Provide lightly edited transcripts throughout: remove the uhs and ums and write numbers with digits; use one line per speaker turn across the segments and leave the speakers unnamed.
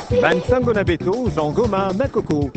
Bansango na beto, Zangoma na Koko.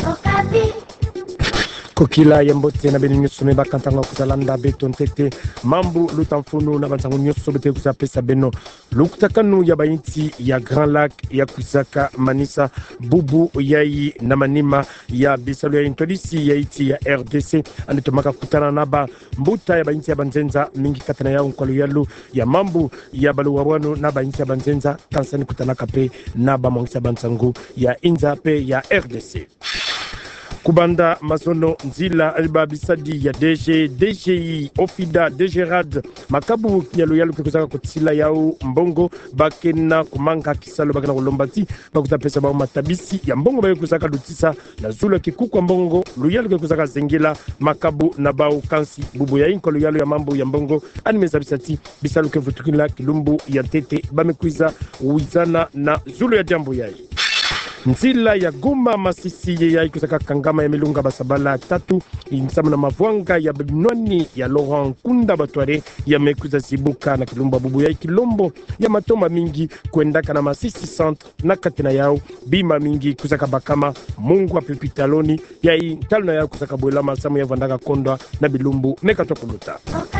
Kokila yambote na beni nyuso meba kantanga kuzalanda beto ntete mambu lutamfunu na bansango nyuso bete kuzapesa beno lukutakanu ya bayinti ya Grand Lac ya Kuzaka Manisa Bubu yai na manima ya Bisalu ya intolisi ya iti ya RDC anitomaka kutana naba mbuta ya bayinti ya Banzenza mingi katana ya unkwalu yalu ya mambu ya baluwawanu na bayinti ya Banzenza kansani kutana kape naba mwangisa bansango ya Inza pe ya RDC. Kubanda masono nzila albabisadi ya DGI Ofida DGRAD makabu yalu kuzaka kutsila yao mbongo bakena kumanga kisalo bakena kulombati bakutapesa ba matabisi ya mbongo bayo kuzaka lutisa na zula kikuku mbongo luyalu kuzaka zengela makabu na bao kansi bubu ya inko luyalu ya mambo ya mbongo animeza bisati bisalu kevutukila kilumbu ya tete bamekuiza uizana na zulu ya jambo yai. Nzila ya Goma Masisi ya ikusaka kangama ya milunga basabala tatu insama na mavwanga ya binwani ya Laurent Kunda Batware ya mekuza sibuka na kilumba bubu ya kilombo ya matoma mingi kuendaka na Masisi centre na katina yao bima mingi kusaka bakama mungu wa pipitaloni ya intalo na yao kusaka bwelama samu ya vandaka kondwa na bilumbu mekatokuluta.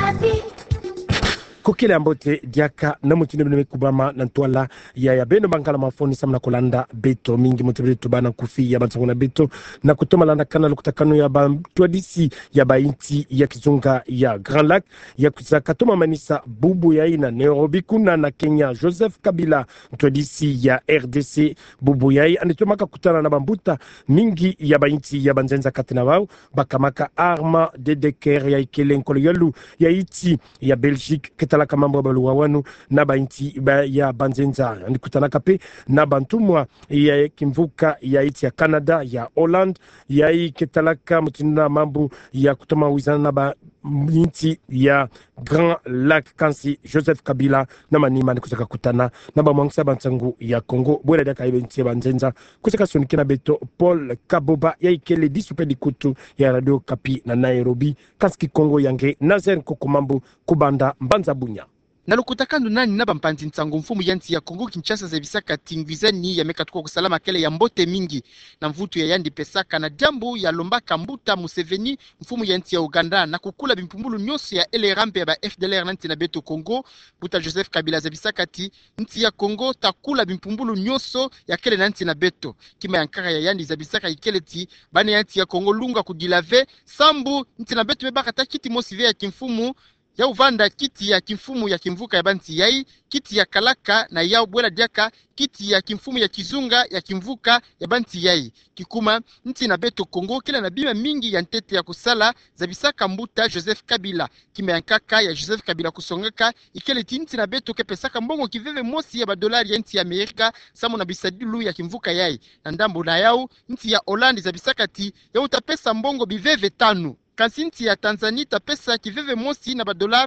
Kokile ambote diaka na mutine bine kubama na ntwala ya beno bankala mafoni samna kolanda beto mingi mutibili tubana kufi ya bansango na beto na kutoma landa kana lukutakano ya bantwadisi ya bainti ya kizunga ya Grand Lac ya Kuzaka Toma Manisa Bubu ya ina Nairobi kuna na Kenya Joseph Kabila mtwadisi ya RDC Bubu ya ina anitomaka kutana na bambuta mingi ya bainti ya Banzenza katina wao bakamaka arma de deker ya ikele nkolo yalu ya iti ya Belgique talaka mambo baluwawanu na bainti ya Banzenza nikutana kape na bantumwa ya kimvuka ya iti ya Canada ya Holland ya iketalaka mutinuna mambo ya kutoma wizana na bainti ya Grand Lac kansi Joseph Kabila na manima nikusaka kutana na bamwangisa bansangu ya Congo bwela daka ibenti ya Banzenza kusaka sonikina beto Paul Kaboba ya ikele disupe dikutu ya Radio Kapi na Nairobi kanski Congo yange Nazen Kokomambu kubanda Mbanza Bunya.
Na lukutakandu nani naba mpanzi nsango mfumu yanti ya Kongo Kinshasa za bisaka tingvizeni ya meka tuko kusalama kele ya mbote mingi na mvutu ya yandi pesaka na jambu ya lombaka mbuta Museveni mfumu yanti ya Uganda na kukula bimpumbulu nyoso ya ele rampe ya ba FDLR nanti na beto Kongo buta Joseph Kabila za bisaka ti nti ya Kongo takula bimpumbulu nyoso ya kele nanti na beto kima yankara ya yandi za bisaka ikele ti bane yanti ya Kongo lunga kudilave sambu nti na beto mebaka ta kiti mosive ya kimfumu ya uvanda kiti ya kimfumu ya kimvuka ya banti yai, kiti ya kalaka na ya ubwela diaka, kiti ya kimfumu ya kizunga ya kimvuka ya banti yai. Kikuma, nti na beto Kongo, kila na bima mingi ya ntete ya kusala, za bisaka mbuta Joseph Kabila. Kime yankaka ya Joseph Kabila kusongeka, ikele ti nti na beto kepesaka mbongo kiveve mosi ya badolari ya nti ya Amerika, samu na bisadilu ya kimvuka yai. Na ndambo na yao, nti ya Holandi za bisaka ti, ya utapesa mbongo biveve tanu. Kansinti ya Tanzania tapesa kiveve mosi na $50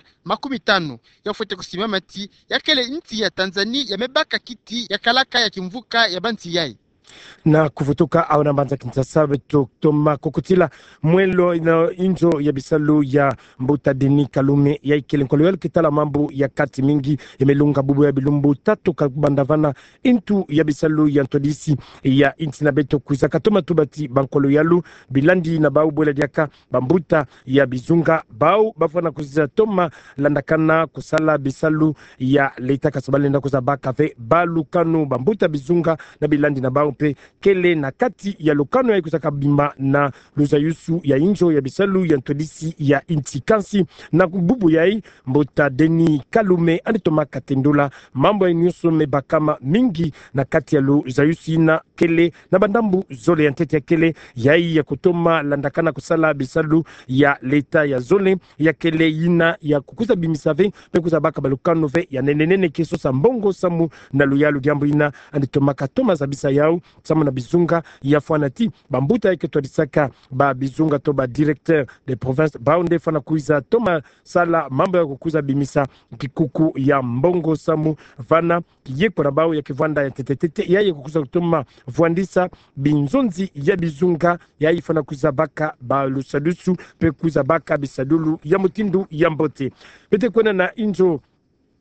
ya fuete kusimama ti ya kele inti ya Tanzania ya mebaka kiti ya kalaka ya kimvuka ya banti yai.
Na kufutuka au na Mbanza Kinshasa beto Toma Kokotila mwelo ina injo ya Bisalu ya Mbuta Deni Kalume ya ikele nkolo kitala mambo ya kati mingi ya melunga bubu ya bilumbu tatu kabandavana intu ya Bisalu ya Ntodisi ya inti na beto Kuzaka Toma Tubati bankolo yalu bilandi na bau bwela diaka bambuta ya Bizunga bau bafana kuziza Toma landakana kusala Bisalu ya leta kasabali nda kuzabaka ve balu kanu bambuta Bizunga na bilandi na bau pe kele na kati ya lokano ya kusaka bimba na luzayusu ya injo ya Bisalu ya Ntodisi ya inti kansi na bubu yai Mbuta Deni Kalume anitoma katendola mambo ya nyuso mebakama mingi na kati ya luzayusu na kele na bandambu zole ya ntete ya kele yai ya kutoma landakana kusala Bisalu ya leta ya zole ya kele ina ya kukuza bimisave pekuza baka balukano ve ya nenenene keso sa mbongo samu na luyalu diambo ina anitoma katoma za bisa yao samu na Bizunga ya fanati bambuta yake twadisaka ba Bizunga to ba directeur de province baunde fana kuiza toma sala mambo ya kukuza bimisa kikuku ya mbongo samu vana yeko na bao ya kivanda ya tetetete ya kukuza kutoma vuandisa binzonzi ya Bizunga ya ifana kuiza baka ba lusadusu pe kuiza baka bisadulu ya mutindu ya mbote pete kwena na injo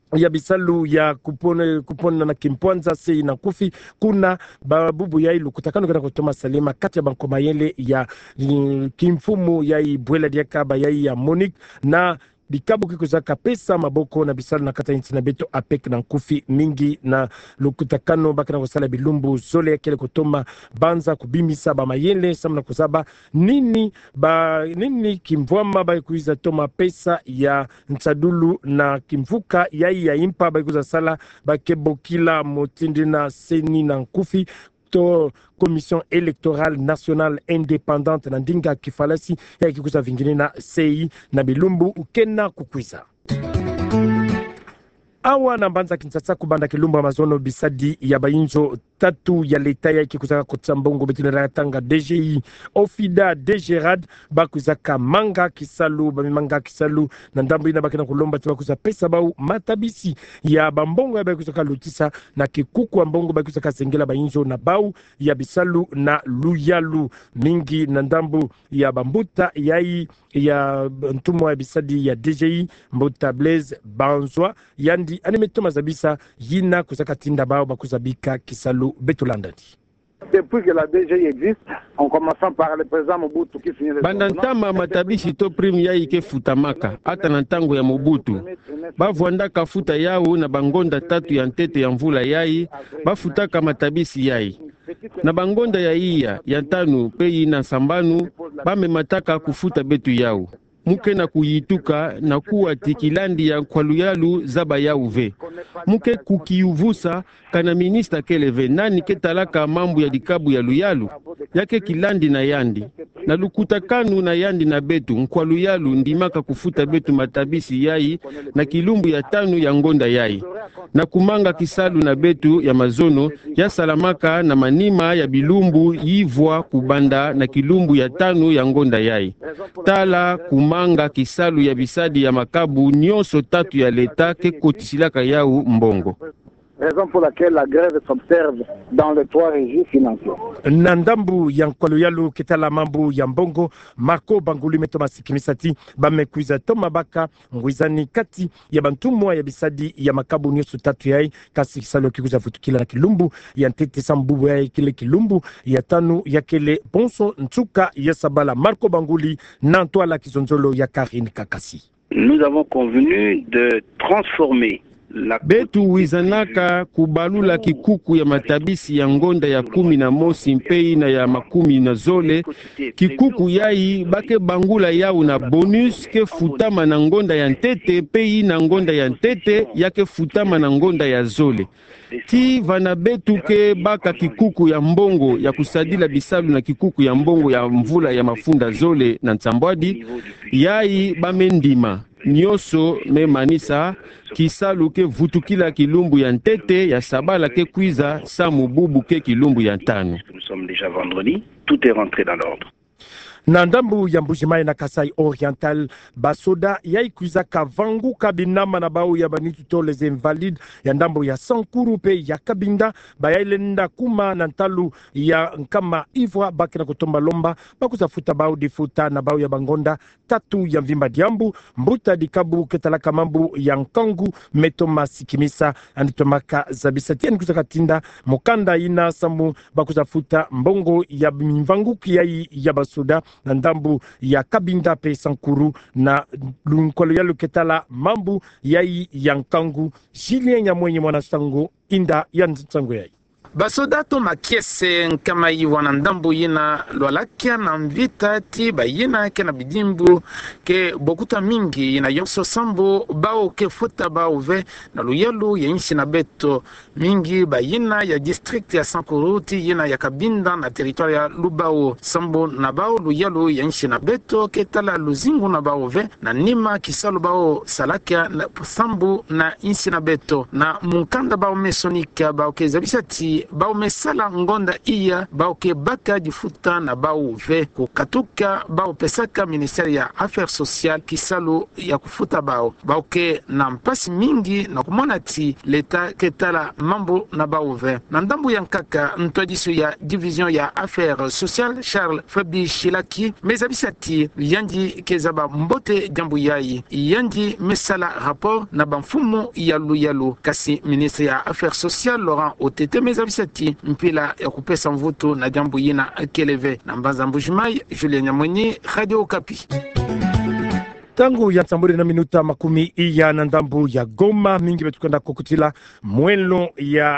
ya bisalu ya kupona na kimpwanza sei na kufi kuna babubu ya ilu kutakano kana kutoma salema kati ya banko mayele ya kimfumu ya ibwela diakaba ya Monique na bikabu kikuzaka pesa maboko na bisalu na kata inti na beto apek na nkufi mingi na lukutakano baka na kusala bilumbu zole ya kele kutoma banza kubimisa ba mayele samna kuzaba nini kimvwama ba kuiza toma pesa ya ntsadulu na kimvuka ya impa ba kuza sala ba kebokila motindi na seni na nkufi to Commission électorale nationale indépendante na ndinga kifalasi ya kikuza vingine na sei na bilumbu ukena kukwiza awa na mbanza Kinshasa kubanda kilumba mazono bisadi ya bayinjo tatu ya leta ya kikuzaka kutambongo betinera tanga DGI Ofida DGRAD bakuzaka manga kisalu na ndambu ina bakina kulomba tibakuza pesa bau matabisi ya bambongo ya bakuzaka lutisa na kikuku ambongo bakuzaka sengela bayinjo na bau ya bisalu na luyalu mingi na ndambu ya bambuta ya ntumo ya bisadi ya DGI Mbuta Blaise Banzwa yandi animetoma zabisa yina kusaka tinda bao bakuzabika kisalu Betulandadi.
Depuis que la DGI existe, en commençant par le président Mobutu qui signe les
bandantama matabishi to prime yai ke futamaka hata na ntango ya Mobutu bavwandaka futa yao na bangonda tatu ya ntete ya mvula yai bafutaka matabisi yai na bangonda ya iya ya tanu peyi na sambanu bamemataka kufuta betu yao muke na kuyituka na kuwa tikilandi ya kwaluyalu zaba ya uve muke kukiuvusa kana minista keleve nani ketalaka mambu ya dikabu ya luyalu yake kilandi na yandi na lukutakanu na yandi na betu nkwaluyalu ndimaka kufuta betu matabisi yai na kilumbu ya tanu ya ngonda yai na kumanga kisalu na betu ya mazono ya salamaka na manima ya bilumbu yivwa kubanda na kilumbu ya tanu ya ngonda yai tala kumanga kisalu ya bisadi ya makabu nyonso tatu ya leta ke kotisilaka yau mbongo.
Raison pour laquelle la grève s'observe dans les trois régies financières.
Nandambu ya Nkwaluyalu kitala mambu ya mbongo Marco Banguli metoma sikimisati bamekuiza toma baka ngwizani kati ya bantumwa ya bisadi ya makabu nyosu tatu yai kasi kisalo kikuza futukila na kilumbu ya ntete sambubu ya kile kilumbu ya tanu ya kele bonso ntuka ya sabala Marco Banguli na Ntwala Kizonzolo ya Karine Kakasi.
Nous avons convenu de transformer
betu wizanaka kubalula kikuku ya matabisi ya ngonda ya 11 mpei na ya 10 zole kikuku yai bake bangula yau na bonus ke futama na ngonda ya ntete pei na ngonda ya ntete yake futama na ngonda ya zole ti vana betu ke baka kikuku ya mbongo ya kusadila bisalu na kikuku ya mbongo ya mvula ya mafunda zole na Nsambwadi yai bamendima nyoso me manisa kisalu ke vutukila kilumbu ya ntete ya sabala ke kwiza samu bubu ke kilumbu ya tanu.
Nous sommes déjà vendredi, tout est rentré dans l'ordre.
Na ndambu ya Mbujimai na Kasai Oriental basoda yaikuiza kavangu kabinama na bau ya banitu to les invalides ya ndambu ya Sankuru pe ya Kabinda bayailenda kuma na ntalu ya nkama Ivwa baki na kutomba lomba bakuzafuta bau difuta na bau ya bangonda tatu ya mvimba diambu mbuta dikabu ketalaka mambu ya nkangu metoma sikimisa anitomaka zabisati yani kuzakatinda mukanda ina samu bakuzafuta mbongo ya mvanguki ya basoda na ndambu ya Kabinda pe Sankuru na Nkwaluyalu ketala mambu yai ya nkangu Julien ya mwenye mwanasango inda ya nsango yai.
Basoda to makiese kama wana ndambu yina lwalakia na mvita ti bayina ke na bidimbu ke bokuta mingi yina yonso sambo bao ke futa bao ve na luyalu ya inshi na beto mingi bayina ya district ya Sankuru ti yina ya Kabinda na territoire ya Lubao sambo na bao luyalu ya inshi na beto ke tala luzingu na bao ve na nima kisalu bao salakia na sambo na inshi na beto na munkanda bao mesonika bao ke zabisati ke bao mesala ngonda iya bao ke baka jifuta na bao ve kukatuka bao pesaka ministeri ya affaires sociales kisalo ya kufuta bao ke na mpasi mingi na kumona ti leta ketala mambo na bao ve na ndambu ya nkaka ntwadiso ya division ya affaires sociales Charles Fabi Shilaki mezabisa ti yandi kezaba mbote jambu yai yandi mesala rapport na banfumo yalu kasi ministre ya affaires sociales Laurent Otete mezabisa ti mpila ya kupesa mvuto na jambu yina keleve na mbanza mbujimai Julien Nyamwenye Radio Okapi.
Tangu ya Tsamburi na minuta makumi iya na ndambu ya Goma mingi betukanda kokutila mwelo ya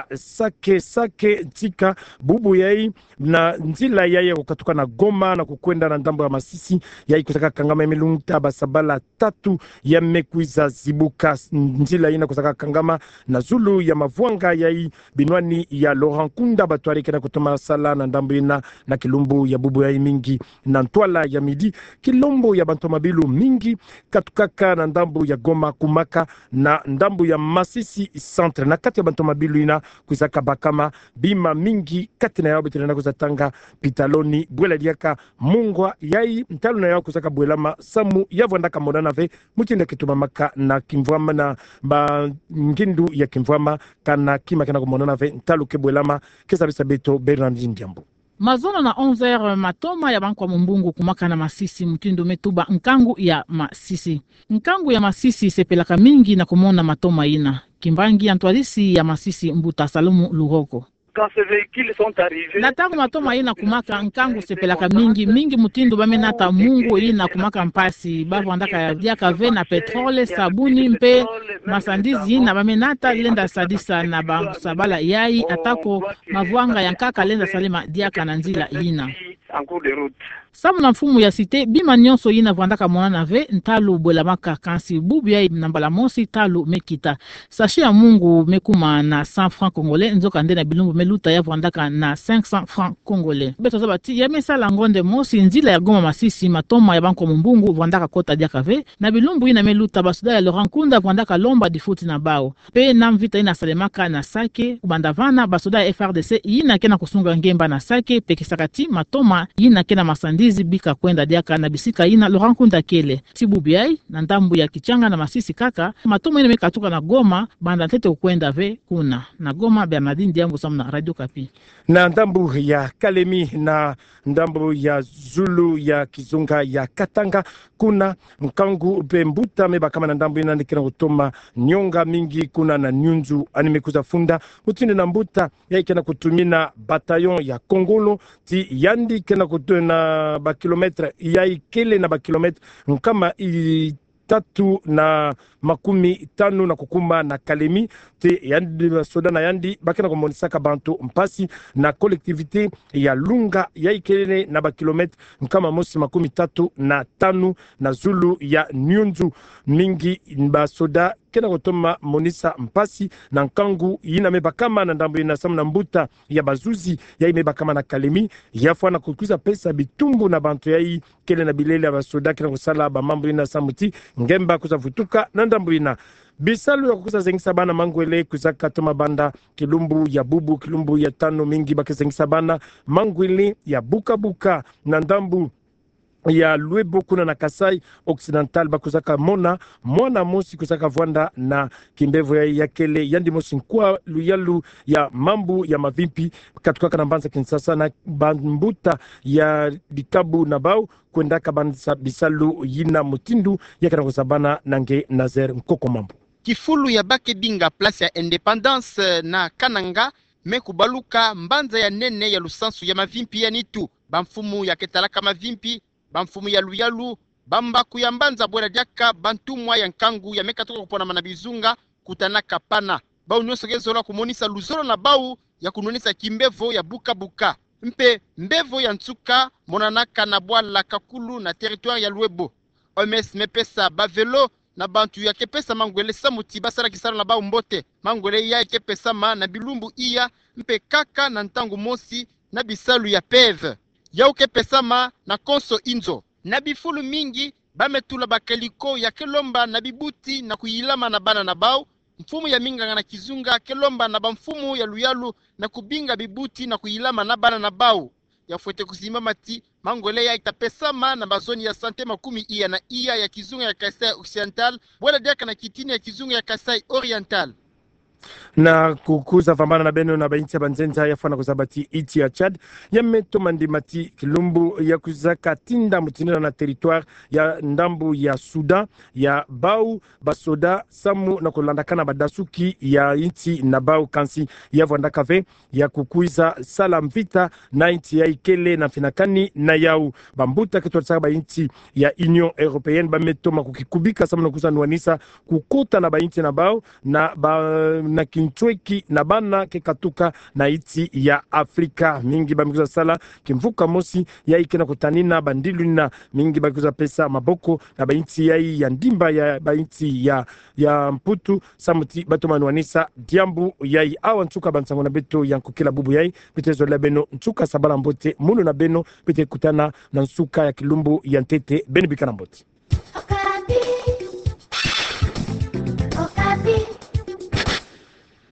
sake tika bubu yai na nzila yai kukatuka na Goma na kukwenda na ndambu ya Masisi yai kusaka kangama emelungta basabala tatu ya mekuiza zibuka nzila yina kusaka kangama na zulu ya mavuanga yai binwani ya Laurent Kunda batuari kena kutoma sala na ndambu yina na kilumbu ya bubu yai mingi na ntwala ya midi kilombo ya bantomabilu mingi katukaka na ndambu ya Goma kumaka na ndambu ya Masisi centre na kati ya bantomabilu ina kuzaka bakama bima mingi kati na yao betelena kuzatanga pitaloni bwela diaka mungwa yai mtalo na yao kuzaka bwelama samu yavwandaka modana ve mutinde kitumamaka na kimvwama na ngindu ya kimvwama kana kima kena kumonana ve mtalo kebwelama kesabisa beto Bernard Ndiambo.
Mazona na 11h matoma ya banku wa mumbungu kumaka na Masisi mutindo metuba nkangu ya Masisi. Nkangu ya Masisi sepelaka mingi na kumona matoma ina. Kimbangi antwalisi ya Masisi Mbuta Salumu Luroko.
Quand ces véhicules sont arrivés,
Natangu matoma ina kumaka nkangu sepelaka mingi mutindo bamenata mungu ina kumaka mpasi bavu andaka ya diaka ve na petrole sabuni mpe masandizi ina bamenata lenda sadisa na sabala yai atako mavuanga ya nkaka lenda salima diaka na nzila ina
en cours de route.
Samu na mfumu ya site bima nyonso yina vandaka mwana ve ntalu bwelamaka kansi bubu ya nambala mosi talu mekita sashi ya mungu mekuma na 100 francs congolais nzoka ndena bilumbu meluta ya vandaka na 500 francs congolais beto zabati ya mesala ngonde mosi nzila ya Goma Masisi matoma ya banko mumbungu vandaka kota diaka ve na bilumbu ina meluta basuda ya Laurent Kunda vandaka lomba difuti na bao pe na mvita ina salemaka na sake kubandavana basuda ya FRDC yina kena kusunga ngemba na sake pekisakati matoma yina kena masandi bika kwenda diaka na bisika ina Laurent Kunda kele tibu biai na ndambu ya Kichanga na Masisi kaka matoma ina mekatuka na Goma banda tete kwenda ve kuna na Goma Bernardine Diambo Samu na Radio Kapi
na ndambu ya Kalemi na ndambu ya Zulu ya Kizunga ya Katanga kuna mkangu pembuta meba kama na ndambu ina ndikina kutoma nyonga mingi kuna na nyunzu animekuza funda mutinde na mbuta ya ikena kutumina bataillon ya Kongolo ti yandi kena kutuna ba kilometre ya ikele na ba kilometre nkama tatu na makumi tano na kukuma na Kalemi te yandi soda na yandi bakena kumonisaka bantu mpasi na collectivité ya Lunga ya ikele na ba kilometre nkama mosi makumi tatu na tano na Zulu ya Nyunzu mingi ba soda kena kutoma monisa mpasi na nkangu yina mebakama na ndambu ina samu na mbuta ya bazuzi ya mebakama na Kalemi yafwa na kukuza pesa bitumbu na bantu ya kele na bilele ya basoda kena kusala ba mambu ina samuti ngemba kuzavutuka na ndambu ina bisalu ya kukuza zengisa bana mangwele kuzaka toma banda kilumbu ya bubu kilumbu ya tano mingi bakizengisa bana mangwele ya buka na ndambu ya Luebo kuna na Kasai Occidental bakuzaka mwana mosi kuzaka Vwanda na Kimbevo ya kele yandi mosi nkwa luyalu ya mambu ya mavimpi katukaka na Mbanza Kinshasa na Bambuta ya Bikabu na Bau kwenda kabanza bisalu yina mutindu ya kana kusabana nange Nazer Nkoko mambu
kifulu ya Bakedinga place ya Independence na Kananga mekubaluka Mbanza ya nene ya lusansu ya mavimpi ya nitu bamfumu ya ketalaka mavimpi bamfumu ya luyalu bambaku ya Mbanza bwela diaka bantumwa ya nkangu ya mekatoka kupona manabizunga kutanaka pana bau nyonso gezola kumonisa luzolo na bau ya kunonisa Kimbevo ya buka mpe mbevo ya Ntsuka monanaka na bwala kakulu na territoire ya Luebo OMS mepesa bavelo na bantu ya kepesa mangwele samuti basala kisala na bau mbote mangwele ya kepesa ma na bilumbu iya mpe kaka na ntangu mosi na bisalu ya peve ya ukepesa ma na konso inzo na bifulu mingi bametula bakeliko ya kelomba na bibuti na kuyilama na bana na bau mfumu ya Minganga na Kizunga kelomba na bamfumu ya Luyalu na kubinga bibuti na kuilama na bana na bau ya fuete kuzimama ti mangole ya itapesama na bazoni ya sante makumi iya na iya ya Kizunga ya Kasai Occidental wala diaka na kitini ya Kizunga ya Kasai Oriental
na kukuza vambana na beno na bainti ya banzenza yafana kuzabati iti ya Chad ya meto mandimati kilumbu ya kuzaka tinda mutinina na territoire ya ndambu ya Sudan ya Bau Basoda Samu na kulandakana badasuki ya inti na Bau kansi ya vandakave ya kukuiza sala mvita na inti ya Ikele na Finakani na yau bambuta kitu tsaka ba inti ya Union Européenne ba meto makukikubika samu na kusanuanisa kukota na ba inti na Bau na kinchweki na bana kekatuka na iti ya Afrika mingi bamikuza sala kimvuka mosi ya ikena kutanina bandiluna mingi bamikuza pesa maboko na bainti ya ndimba ya bainti ya mputu samuti bato manuanisa diambu yai awa nchuka bansango na beto yankukila bubu yai betezo la beno nchuka sabala mbote munu na beno bete kutana na nsuka ya kilumbu ya ntete beni bikana mbote.